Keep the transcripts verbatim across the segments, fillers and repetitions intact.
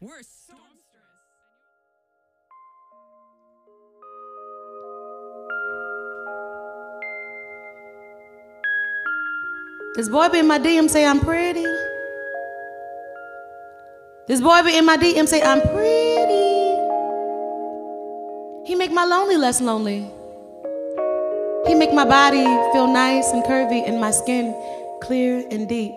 We're Stormstress. This boy be in my D M say I'm pretty. This boy be in my D M say I'm pretty. He make my lonely less lonely. He make my body feel nice and curvy and my skin clear and deep.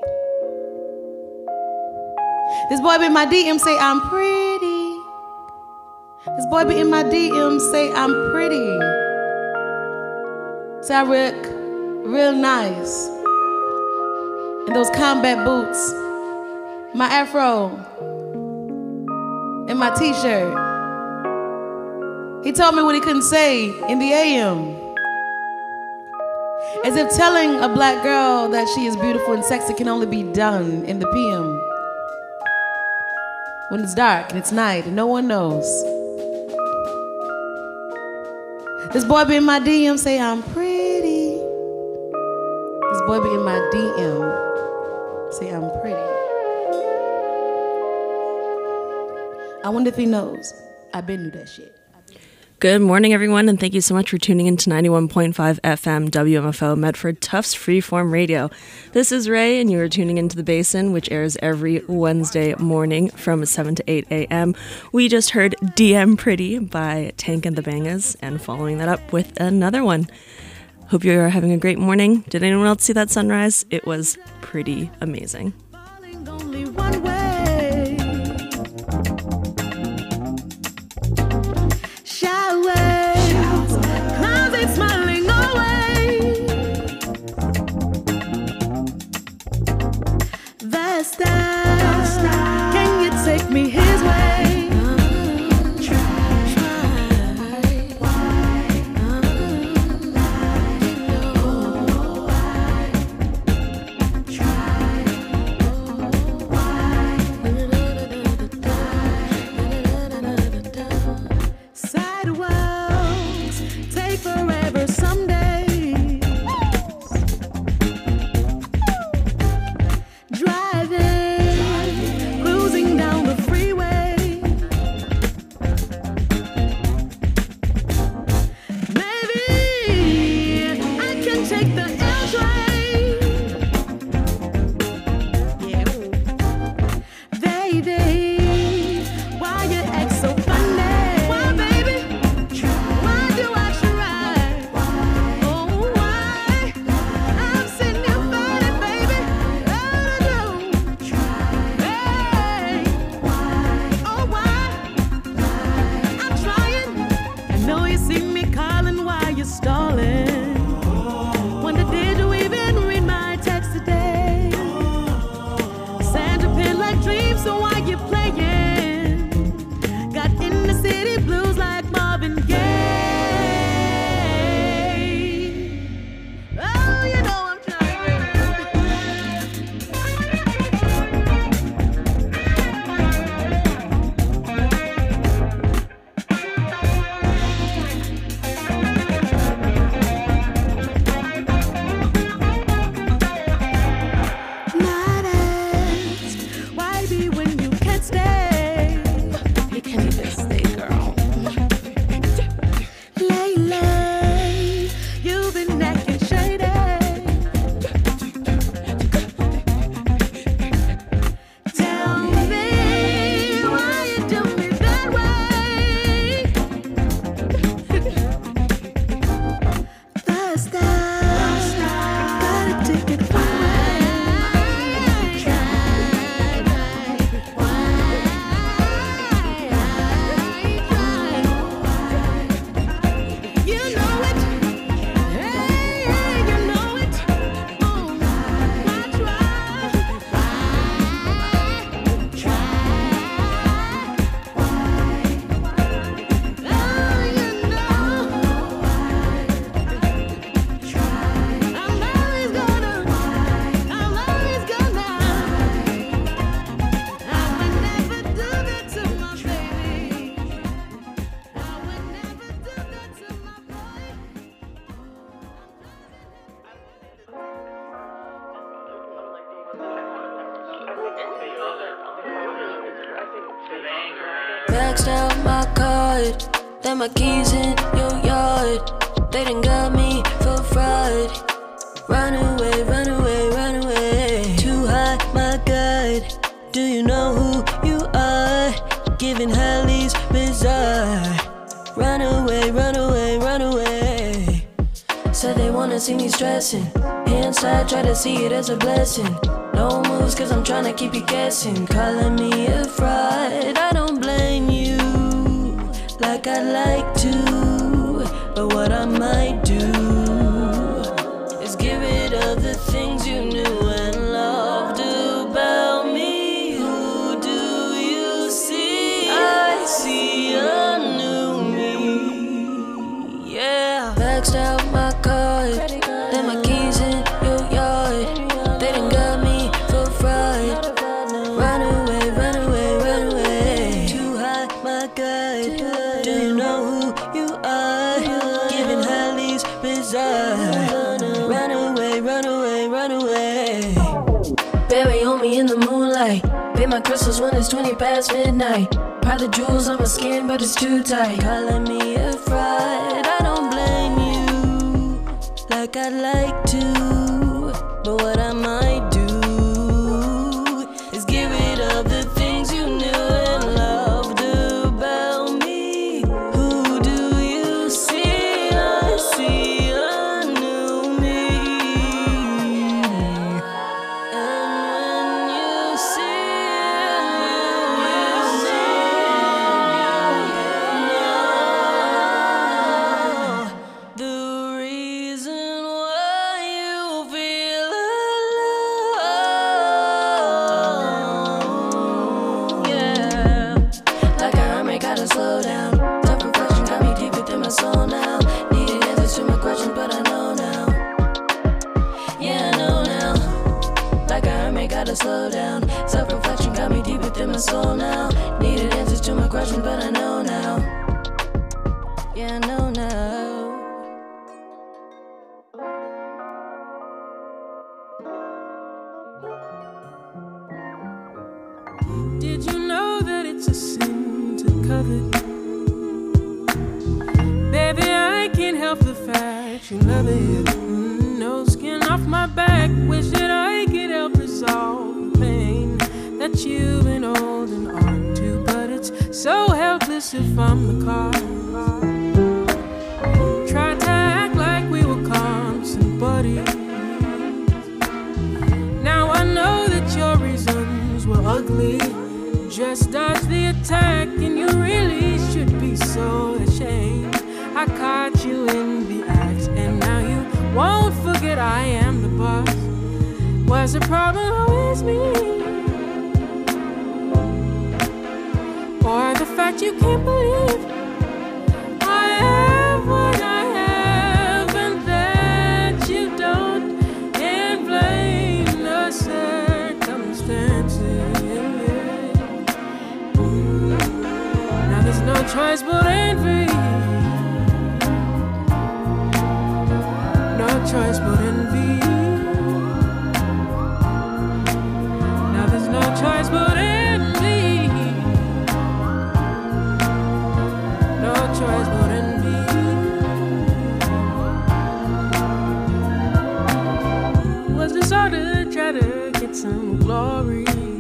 This boy be in my D M say I'm pretty. This boy be in my D M say I'm pretty. Say I look real nice. And those combat boots, my afro, and my t-shirt. He told me what he couldn't say in the A M. As if telling a black girl that she is beautiful and sexy can only be done in the P M. When it's dark and it's night and no one knows. This boy be in my D M say I'm pretty. This boy be in my D M say I'm pretty. I wonder if he knows. I been knew that shit. Good morning, everyone, and thank you so much for tuning in to ninety-one point five F M W M F O Medford Tufts Freeform Radio. This is Ray, and you are tuning into The Basin, which airs every Wednesday morning from seven to eight a.m. We just heard D M Pretty by Tank and the Bangas, and following that up with another one. Hope you are having a great morning. Did anyone else see that sunrise? It was pretty amazing. Only one way. Showers, clouds ain't smiling away. Vesta, can you take me his way? Driving, cruising down the freeway. maxed out my card, then my keys in your yard. They done got me for fraud. Run away, run away, run away. Too high, my God. Do you know who you are? Giving Hallie's bizarre. Run away, run away, run away. Said they wanna see me stressing. Inside, try to see it as a blessing. No moves, cause I'm trying to keep you guessing. Calling me a fraud. I don't blame you like I'd like to, but what I might do is give it up the things you knew and loved about me. Who do you see? I see a new me. Yeah. Maxed out my card, then my keys in your yard. They done got me for fraud. Run away, run away, run away. Too high, my God. Do you know who you are? Giving Hallie's bizarre. Run away, run away, run away. Bury on me in the moonlight. Pay my crystals when it's twenty past midnight. Pile the jewels on my skin, but it's too tight. Calling me a fraud. I don't blame you like I'd like to, but what I might do is give it up the things you knew and loved about me. Who do you see? I see a new me. And when you see, you see the reason why you feel alone. Yeah. Like a hermit, gotta slow down. Tough reflection got me deep within my soul now. Needed answers to my questions, but I know now. Yeah, I know now. Like a hermit, gotta slow down. Self-reflection got me deep within my soul now. Needed answers to my questions, but I know now. Yeah, I know now. Did you know that it's a sin to covet? Baby, I can't help the fact you love it. Mm, no skin off my back. Wish that I could help resolve the pain that you've been holding on to, but it's so helpless if I'm the cause. Tried to act like we were constant buddies. Now I know that your reasons were ugly. Just dodge the attack, and you really should be so ashamed. I caught you in the act, and now you won't forget I am the boss. Was the problem always me? Or the fact you can't believe I have what I have, and that you don't, and blame the circumstances. Now there's no choice but envy. No choice but envy. Now there's no choice but envy. No choice but envy. Was this all to try to get some glory?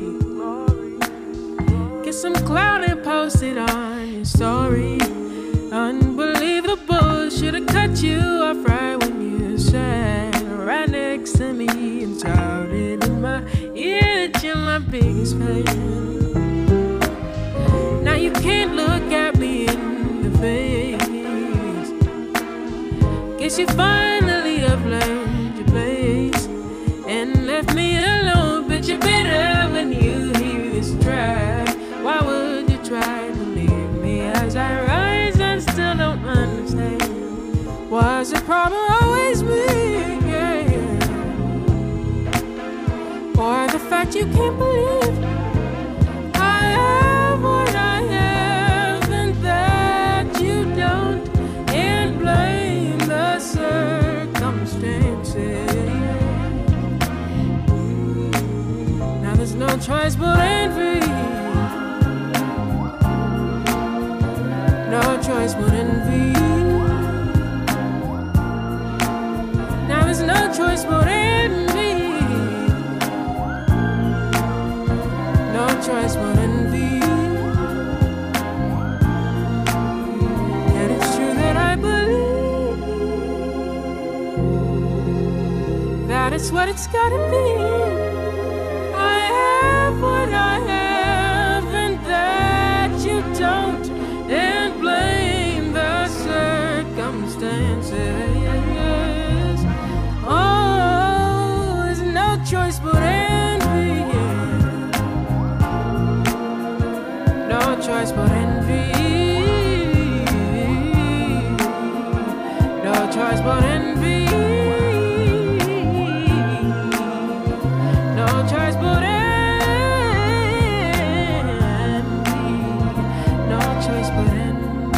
Get some clout and post it on your story. Unbelievable, should've cut you off right when you sat right next to me and shouted in my ear that you're my biggest fan. Now you can't look at me in the face. Guess you finally have learned your place and left me alone, but you're better when you hear this track. Why would you try to leave me as I rise and still don't understand? Was the problem always me? Yeah, yeah. Or the fact you can't believe I have what I have, and that you don't, and blame the circumstances. Now there's no choice but envy. is what it's gotta be. I have what I have and that you don't, and blame the circumstances. Oh, there's no choice but envy. No choice but envy. No choice but envy. No choice but envy. No choice but envy.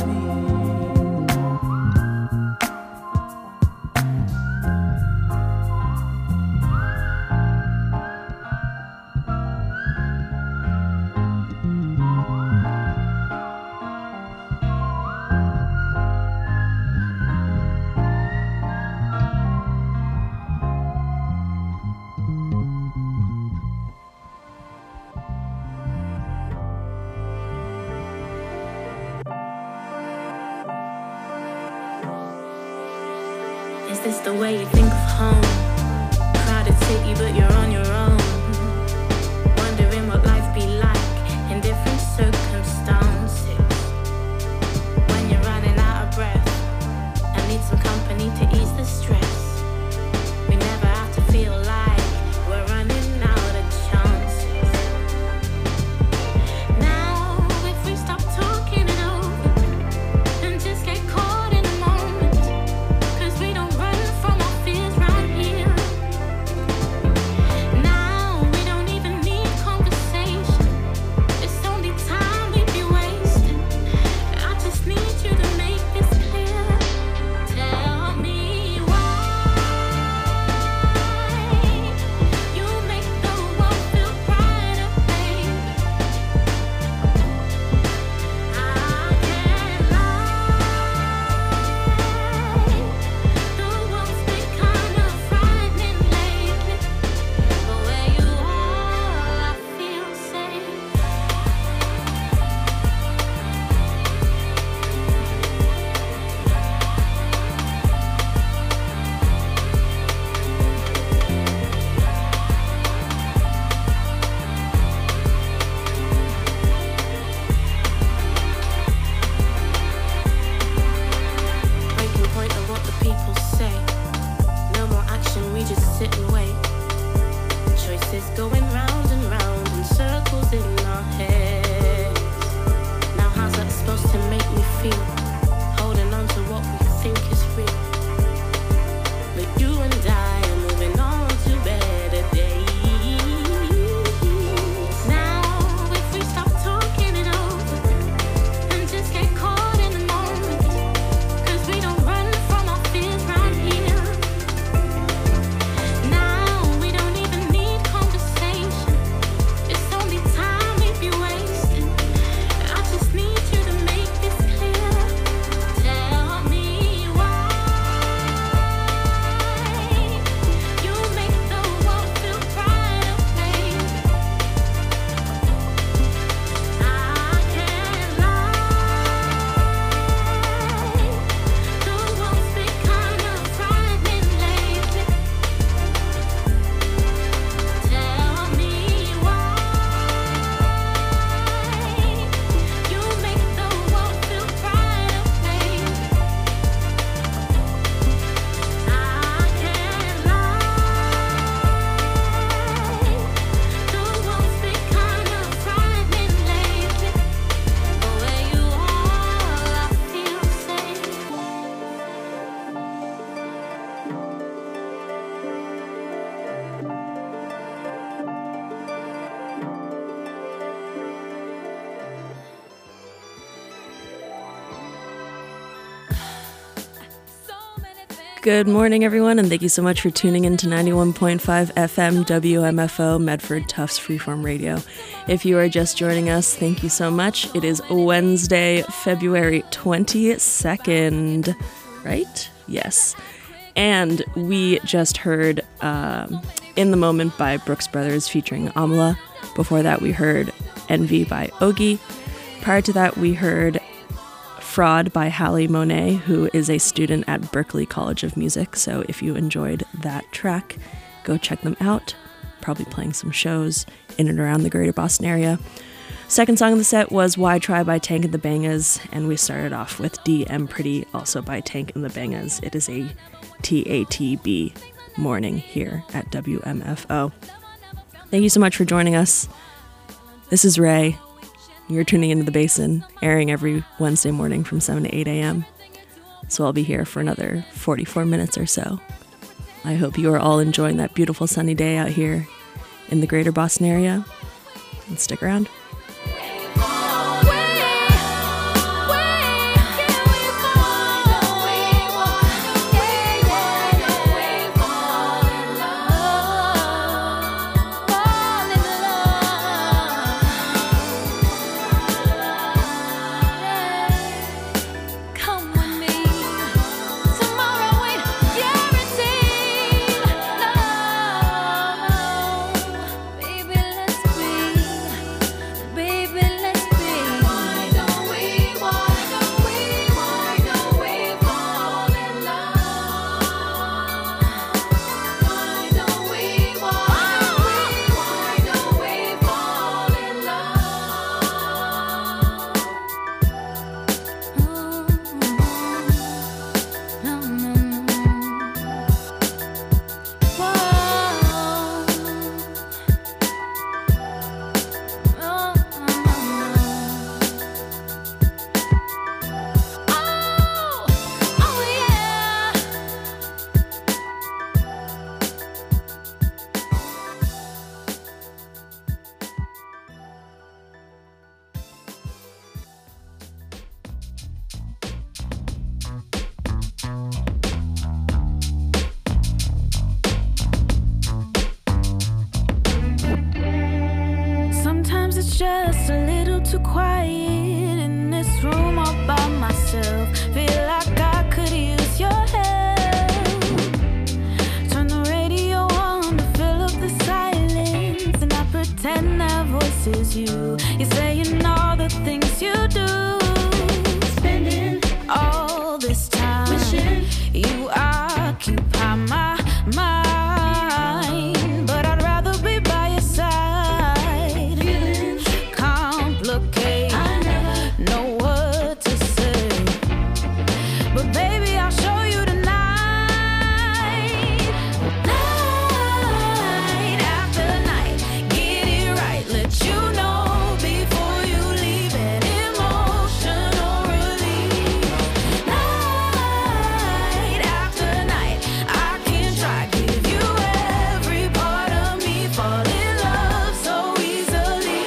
Is this the way you think of home? Crowded city, but you're on your own. Wondering what life be like in different circumstances. When you're running out of breath and need some company to ease the stress. We never have to feel like we're running out of chances. Now, if we stop talking it over and just get caught in a moment, 'cause we don't run from our fears right here. Now we don't even need conversation. It's only time we'd be wasting. I just need you to make this clear. Tell me why you make the world feel brighter, baby. I can't lie. The world's been kind of frightening lately, but where you are, I feel safe. Breaking point of what the people say. No more action, we just sit and wait. Choices going round and round in circles in our heads. Now how's that supposed to make me feel? Holding on to what we think is real. But you and I are moving on to better days. Now if we stop talking it over and just get caught in the moment, 'cause we don't run from our fears right here. Now we don't even need conversation. It's only time we'd be wasting. I just need you to make this clear. Tell me why you make the world feel brighter, baby. I can't lie. The world's been kind of frightening lately. Tell me why you make the world feel brighter, baby. I can't lie. The world's been kind of frightening lately, but where you are, I feel safe. Good morning, everyone, and thank you so much for tuning in to ninety-one point five F M W M F O Medford Tufts Freeform Radio. If you are just joining us, thank you so much. It is Wednesday, February twenty-second, right? Yes. And we just heard um, In the Moment by Brooks Brothers featuring Amala. Before that, we heard Envy by Ogie. Prior to that, we heard Fraud by Hallie Monet, who is a student at Berklee College of Music. So if you enjoyed that track, Go check them out. Probably playing some shows in and around the greater Boston area. Second song of the set was Why Try by Tank and the Bangas, and we started off with D M Pretty, also by Tank and the Bangas. It is a T A T B morning here at W M F O. Thank you so much for joining us. This is Ray. You're tuning into The Basin, airing every Wednesday morning from seven to eight a.m. So I'll be here for another forty-four minutes or so. I hope you are all enjoying that beautiful sunny day out here in the greater Boston area. And stick around. Just a little too quiet in this room all by myself. Feel like I could use your help. Turn the radio on to fill up the silence, and I pretend that voice is you. You're saying all the things you do, spending all this time wishing you occupy my mind, but I'd rather be by your side. I never know what to say, but baby, I'll show you tonight. Night after night, get it right, let you know before you leave an emotional relief. Night after night, I can try, give you every part of me, fall in love so easily.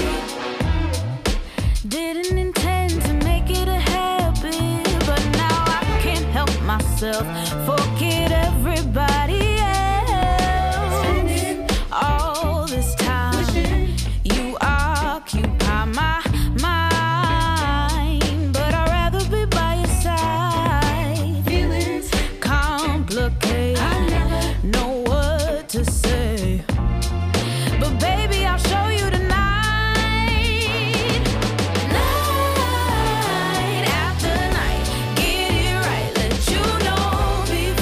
Didn't intend to make it a habit, but now I can't help myself. Forget everybody else. Spending all this time wishing you occupy my mind, but I'd rather be by your side. Feelings complicate, I never know what to say, but baby, I'll show you tonight. Night after night, get it right, let you know before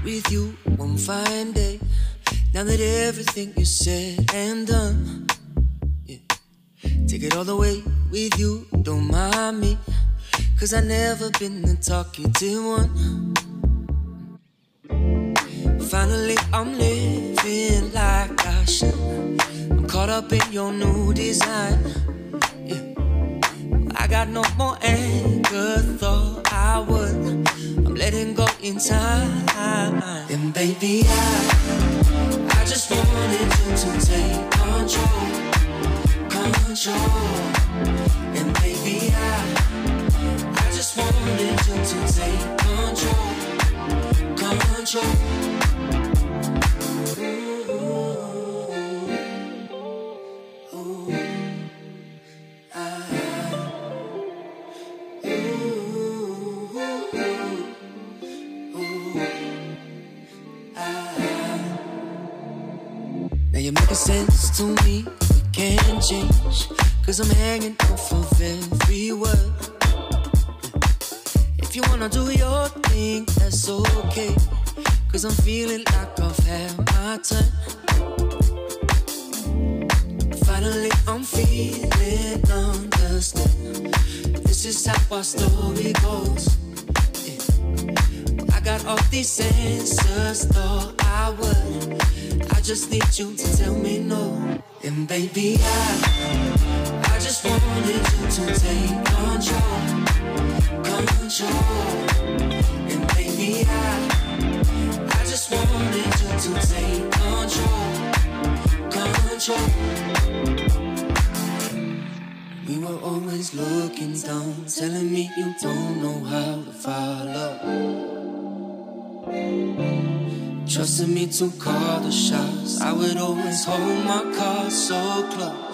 with you one fine day. Now that everything is said and done, yeah. Take it all the way with you, don't mind me, cause I never been the talkative one. Finally I'm living like I should. I'm caught up in your new design, yeah. I got no more anger, thought I would. I'm letting go in time. And baby, I I just wanted you to take control, control. And baby, I I just wanted you to take control, control. You're making sense to me, we can't change, cause I'm hanging off of every word. If you wanna do your thing, that's okay, cause I'm feeling like I've had my time. Finally I'm feeling understood. This is how our story goes, yeah. I got all these answers, thought I would. I just need you to tell me no. And baby, I I just wanted you to take control, control. And baby, I I just wanted you to take control, control. We were always looking down, telling me you don't know how to follow. Trusted me to call the shots. I would always hold my cards so close.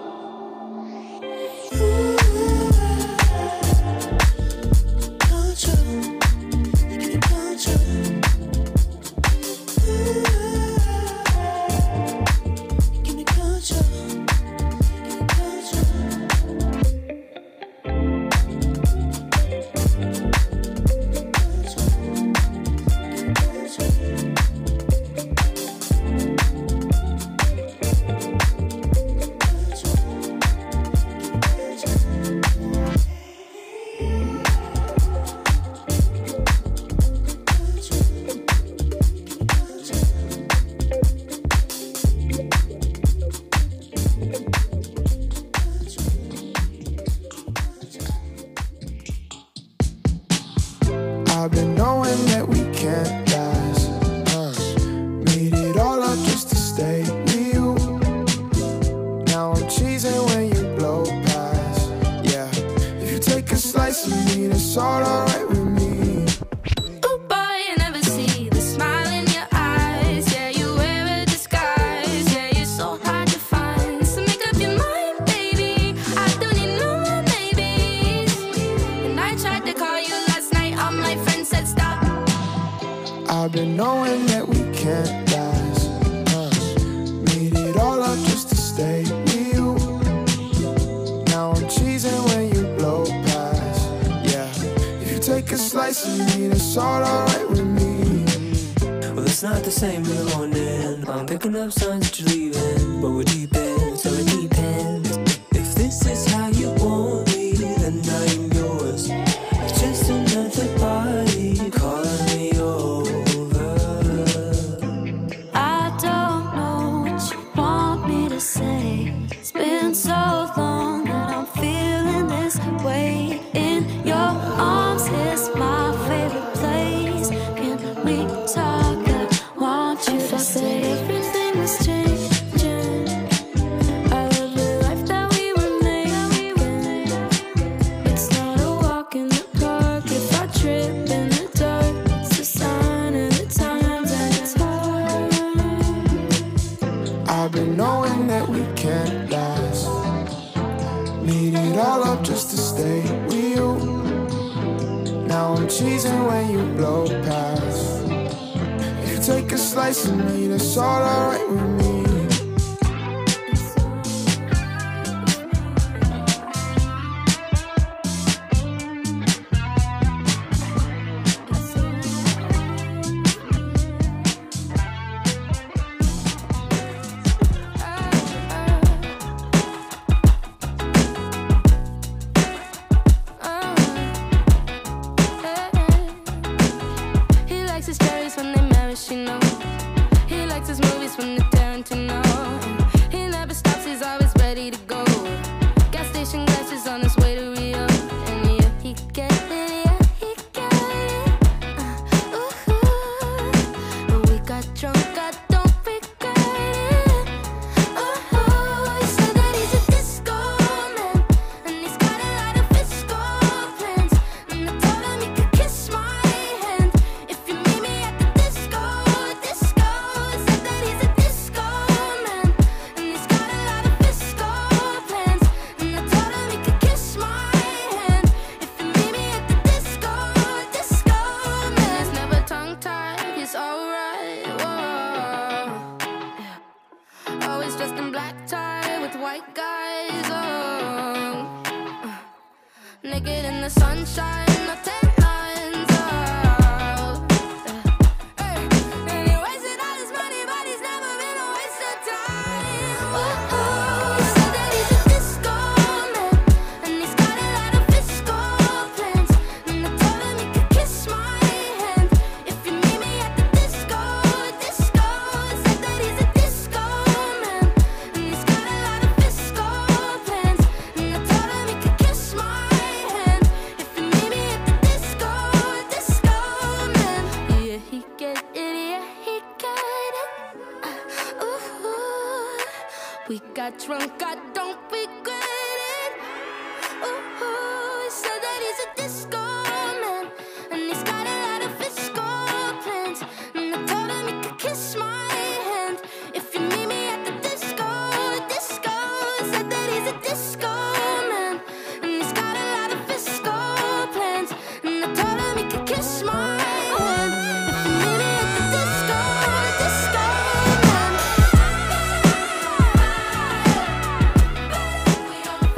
I've been knowing that we can't last. uh, Made it all up just to stay with you. Now I'm cheesing when you blow past. Yeah, if you take a slice of me, that's all alright with me. Oh boy, I never see the smile in your eyes. Yeah, you wear a disguise. Yeah, you're so hard to find. So make up your mind, baby. I don't need no more maybes. And I tried to call you last night, all my friends said stop. I've been knowing that we can't last. uh, Made it all up just to stay with you. Now I'm cheesing when you blow past. Yeah, if you take a slice of me, that's all alright with me. Well, it's not the same in the morning. I'm picking up signs that you're leaving, but we're deep in, so we're deep in. If this is how you want me, then I'm yours. It's just another body calling me over. I don't know what you want me to say. It's been so long that I'm feeling this way. In your arms is my favorite place. Can we talk? I want you to say everything is changing. I love the life that we were making. It's not a walk in the park if I trip in the dark. It's a sign of the times and it's hard. I've been knowing that we can't last. Made it all up just to stay with you. Now I'm cheesing when you blow past. If you take a slice of me, that's all alright with me. Pacino. He likes his movies from the Tarantino. He never stops, he's always ready to go. Gas station glasses on his way to Rio. And yeah, he get it, yeah, he get it. Uh, ooh, ooh. When we got drunk, I don't regret it. Ooh, ooh. He said that he's a disco man, and he's got a lot of fiscal plans. And I told him he could kiss my hand if you meet me at the disco, disco. He said that he's a disco man, and he's got a lot of fiscal plans. And I told him he could kiss my hand if you meet me at the disco, disco. Man, he's never tongue-tied, he's alright. Whoa, yeah. Always dressed in black tie with white guys. Oh, uh, naked in the sunshine, no tan lines. Oh, yeah. Hey, and he wasted all his money, but he's never been a waste of time. Ooh, ooh. He said that he's a disco man, and he's got a lot of fiscal plans. And I told him he could kiss my hand if you meet me at the disco, disco. He said that he's a disco man, and he's got a lot of fiscal plans. And I told him he could kiss my hand if you meet me at the disco, disco man. Yeah, he get it, yeah, he get it. Uh, ooh, we got drunk, I don't regret it. Ooh, he said that he's a disco man, and he's got a lot of fiscal plans. And I told him he could kiss my hand if you meet me at the disco, disco. He said that he's a disco man, and he's got a lot of fiscal plans. And I told him he could kiss my hand if you meet me at the disco, disco man. We on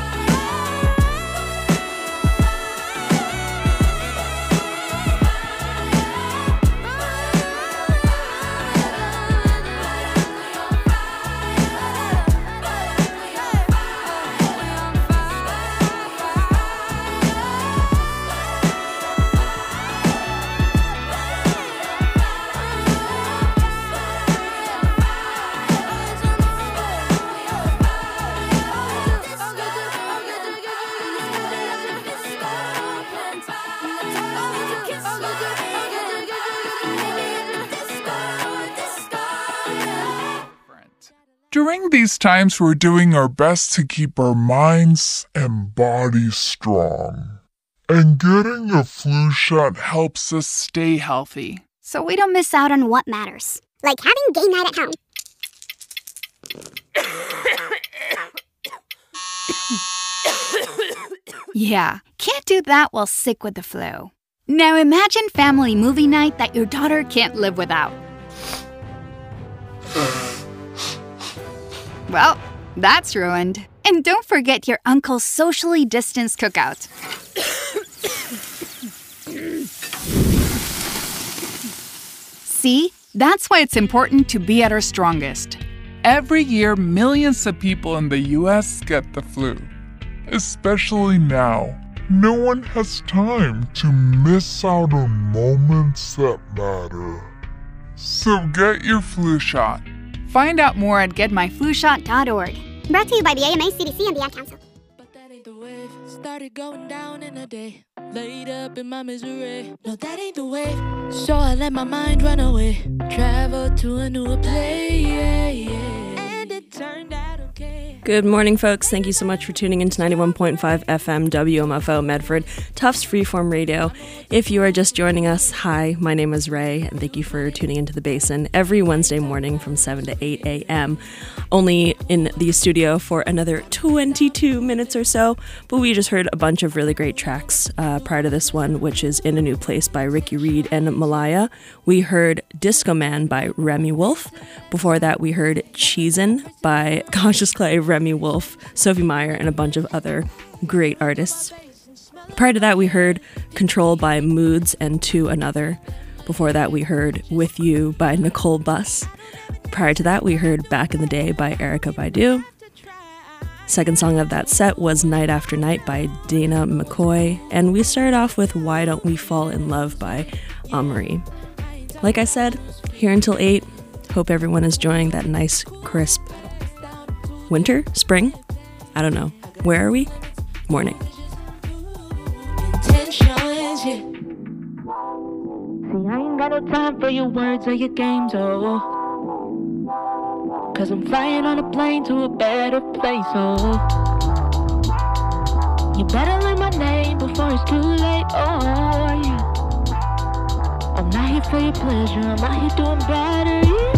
During these times, we're doing our best to keep our minds and bodies strong. And getting a flu shot helps us stay healthy. So we don't miss out on what matters. Like having game night at home. Yeah, can't do that while sick with the flu. Now imagine family movie night that your daughter can't live without. Well, that's ruined. And don't forget your uncle's socially distanced cookout. See? That's why it's important to be at our strongest. Every year, millions of people in the U S get the flu. Especially now. No one has time to miss out on moments that matter. So get your flu shot. Find out more at get my flu shot dot org. Brought to you by the A M A, C D C, and the Ad Council. But that ain't the wave. Started going down in a day. Laid up in my misery. No, that ain't the wave. So I let my mind run away. Travel to a newer place. Yeah, yeah. And it turned out okay. Good morning, folks. Thank you so much for tuning in to ninety-one point five F M W M F O Medford, Tufts Freeform Radio. If you are just joining us, hi, my name is Ray, and thank you for tuning into the Basin every Wednesday morning from seven to eight a.m. Only in the studio for another twenty-two minutes or so, but we just heard a bunch of really great tracks uh, prior to this one, which is In a New Place by Ricky Reed and Malaya. We heard Disco Man by Remy Wolf. Before that, we heard Cheesin' by Cautious Clay, Remy Wolf, Sophie Meyer, and a bunch of other great artists. Prior to that, we heard Control by Moods and To Another. Before that, we heard With You by Nicole Buss. Prior to that, we heard Back in the Day by Erykah Badu. Second song of that set was Night After Night by Dana McCoy. And we started off with Why Don't We Fall in Love by Amory. Like I said, here until eight. Hope everyone is enjoying that nice, crisp winter, spring? I don't know. Where are we? Morning. Intentions, yeah. See, I ain't got no time for your words or your games, oh. Cause I'm flying on a plane to a better place, oh. You better learn my name before it's too late, oh, yeah. I'm not here for your pleasure, I'm out here doing better, yeah.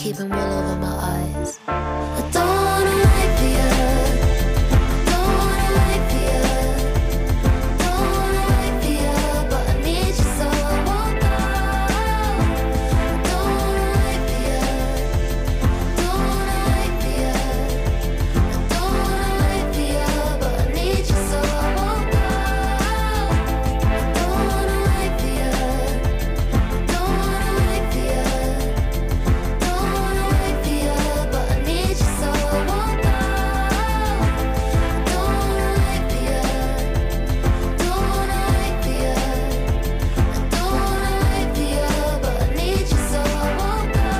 keeping wool over my eyes. I don't wanna wait for you. Don't wanna wait for you. Don't wanna wait for you, but I need you so I won't go. Don't wanna wait for you. Don't wanna wait for you. Don't wanna wait for you, but I need you so I won't go. Don't wanna wait for you. Don't wanna wait for you. Don't wanna wait for you, but I need you so I won't go. Don't wanna wait for you. Don't wanna wait for you. Don't wanna wait for you, but I need you so I won't go.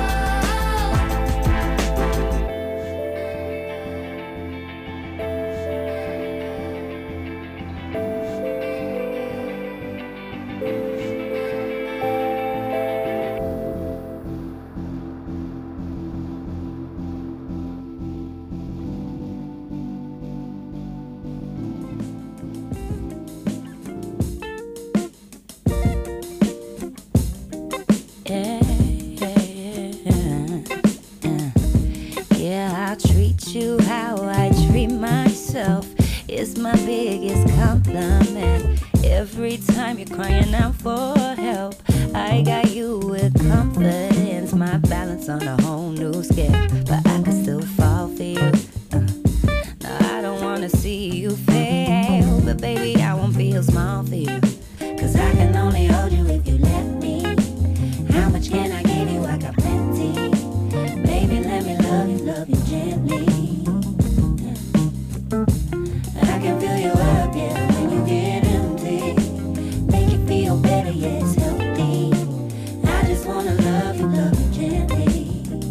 Yeah, yeah, yeah. Yeah, I treat you how I treat myself. It's my biggest compliment. Every time you're crying out for help, I got you with confidence. My balance on a whole new scale, but I can still fall for you. Uh, no, I don't wanna see you fail, but baby, I won't feel small for you. Cause I can only hold you if you let me. How much can I give you? I got plenty. Baby, let me love you, love you gently. I can fill you up, yeah, when you get empty. Make you feel better, yeah, it's healthy. I just wanna love you, love you gently.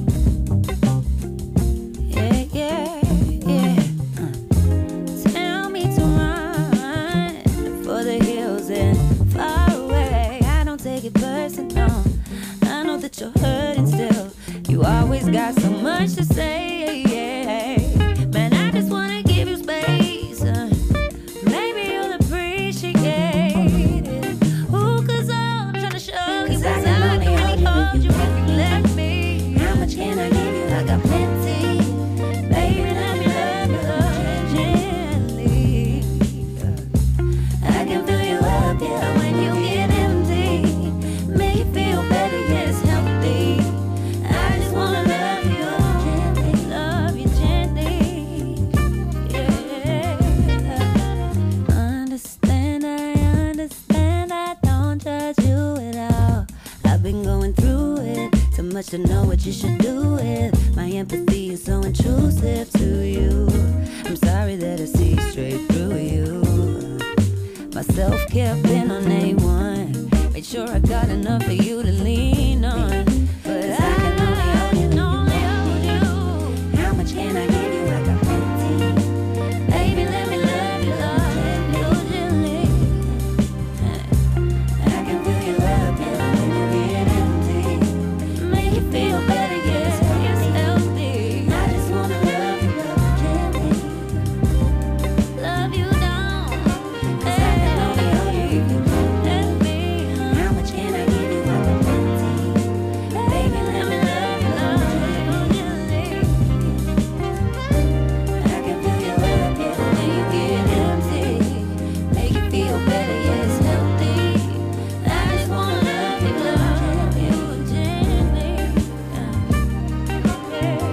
Yeah, yeah, yeah. Uh. Tell me to run for the hills and far away. I don't take it personal. I know that you're hurting still. You always got so much to say, yeah. Man, I just wanna give you space. uh, Maybe you'll appreciate it. Ooh, cause I'm trying to show you. Cause I can only hold you if you let me. How much can I give you? I got plenty. Baby, let me love you, love you gently. I can fill you up, yeah, when you get empty. Make you feel better, yeah, it's healthy. I just wanna love you gently, love you gently. Yeah. Understand, I understand, I don't judge you at all. I've been going through it, too much to know what you should do with. My empathy is so intrusive to you. I'm sorry that I see straight through you. My self-care been on A one. Made sure I got enough for you to lean on. But I can only hold you, only hold you. How much can I give you? I got plenty. Baby, let me love you, love you gently. I can fill you up, yeah, when you get empty. Make you feel better, yeah, it's healthy. I just wanna love you, love you gently. Love you down. Cause I can only hold you if you let me. How much can I give you? I got plenty. Baby, let me love you, love you gently. I can fill you up, yeah, when you get empty. Make you feel better, yeah, it's healthy. I just wanna love you, love you gently. Yeah, yeah.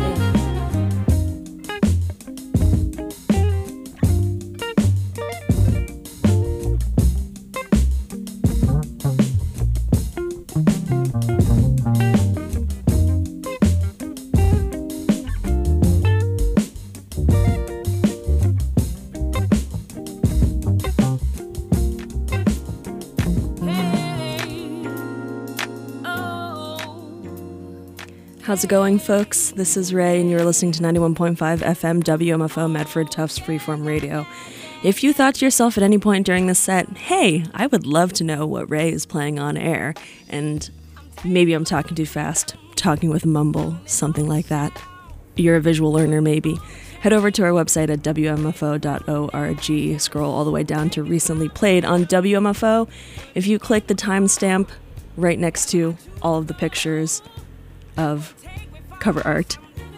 How's it going, folks? This is Ray, and you're listening to ninety-one point five F M W M F O Medford Tufts Freeform Radio. If you thought to yourself at any point during this set, hey, I would love to know what Ray is playing on air, and maybe I'm talking too fast, talking with a mumble, something like that. You're a visual learner, maybe. Head over to our website at W M F O dot org, scroll all the way down to recently played on W M F O. If you click the timestamp right next to all of the pictures of cover art.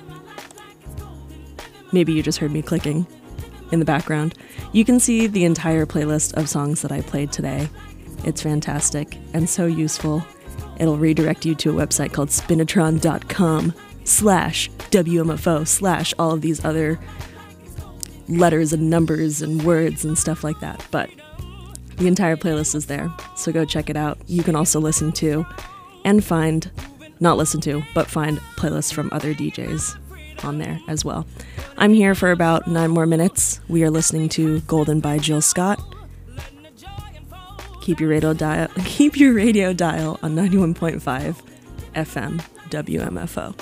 Maybe you just heard me clicking in the background. You can see the entire playlist of songs that I played today. It's fantastic and so useful. It'll redirect you to a website called spinatron.com slash WMFO slash all of these other letters and numbers and words and stuff like that. But the entire playlist is there, so go check it out. You can also listen to and find, not listen to, but find playlists from other D Js on there as well. I'm here for about nine more minutes. We are listening to Golden by Jill Scott. Keep your radio dial, keep your radio dial on ninety-one point five F M W M F O.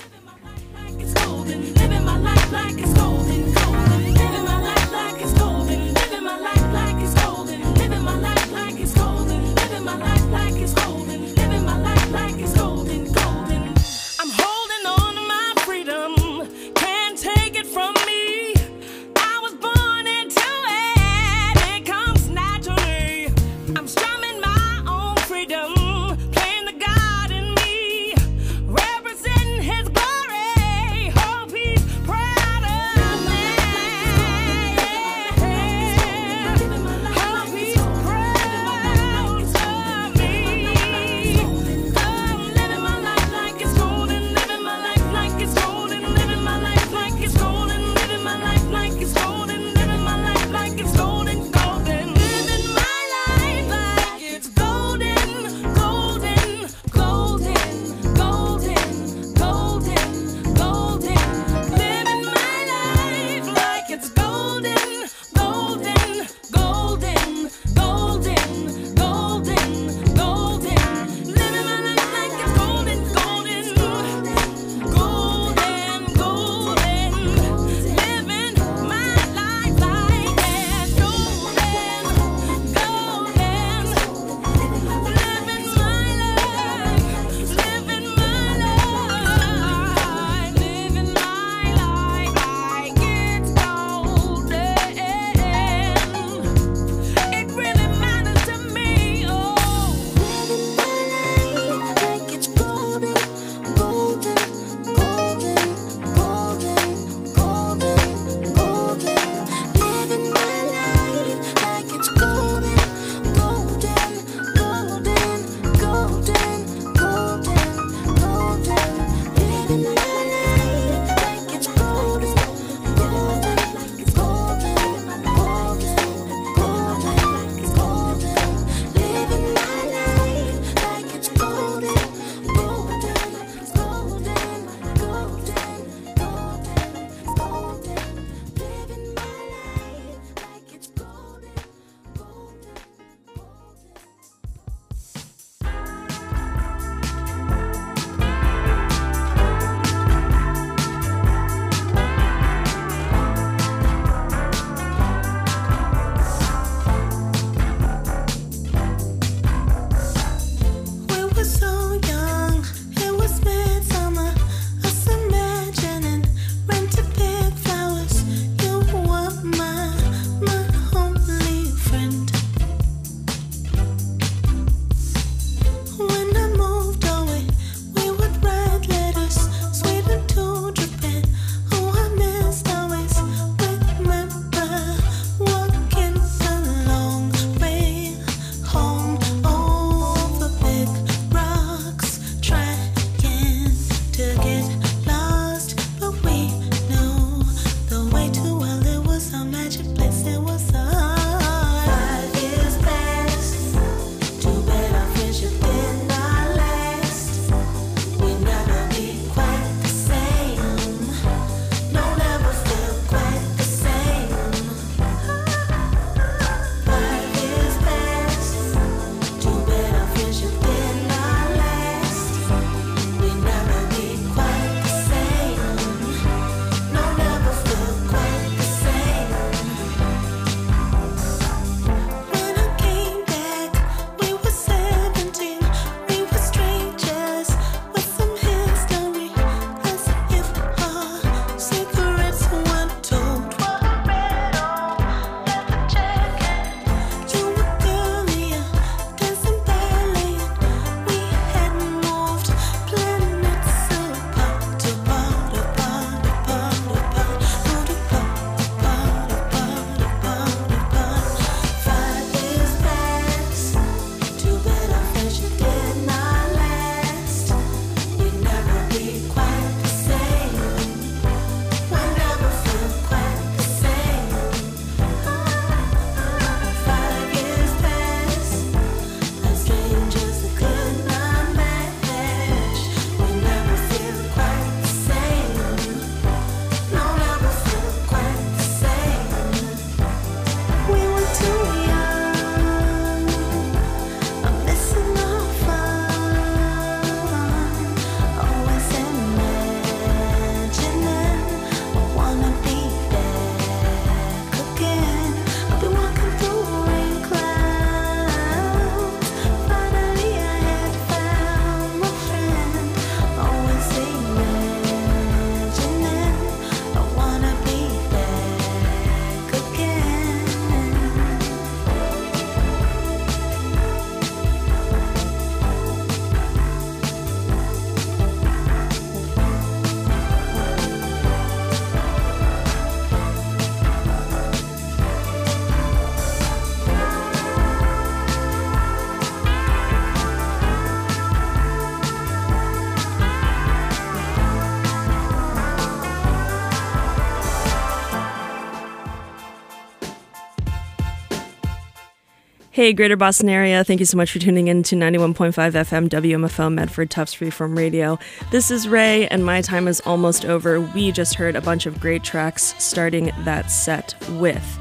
Hey, Greater Boston area, thank you so much for tuning in to ninety-one point five F M W M F O Medford Tufts Freeform Radio. This is Ray, and my time is almost over. We just heard a bunch of great tracks, starting that set with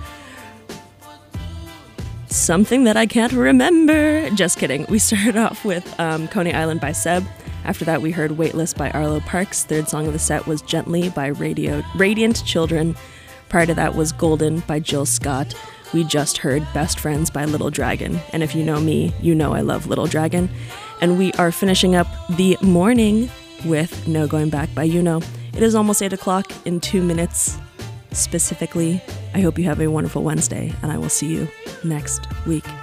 something that I can't remember. Just kidding. We started off with um, Coney Island by Seb. After that, we heard Weightless by Arlo Parks. Third song of the set was Gently by Radio Radiant Children. Prior to that was Golden by Jill Scott. We just heard Best Friends by Little Dragon. And if you know me, you know I love Little Dragon. And we are finishing up the morning with No Going Back by Yuno. It is almost eight o'clock in two minutes specifically. I hope you have a wonderful Wednesday, and I will see you next week.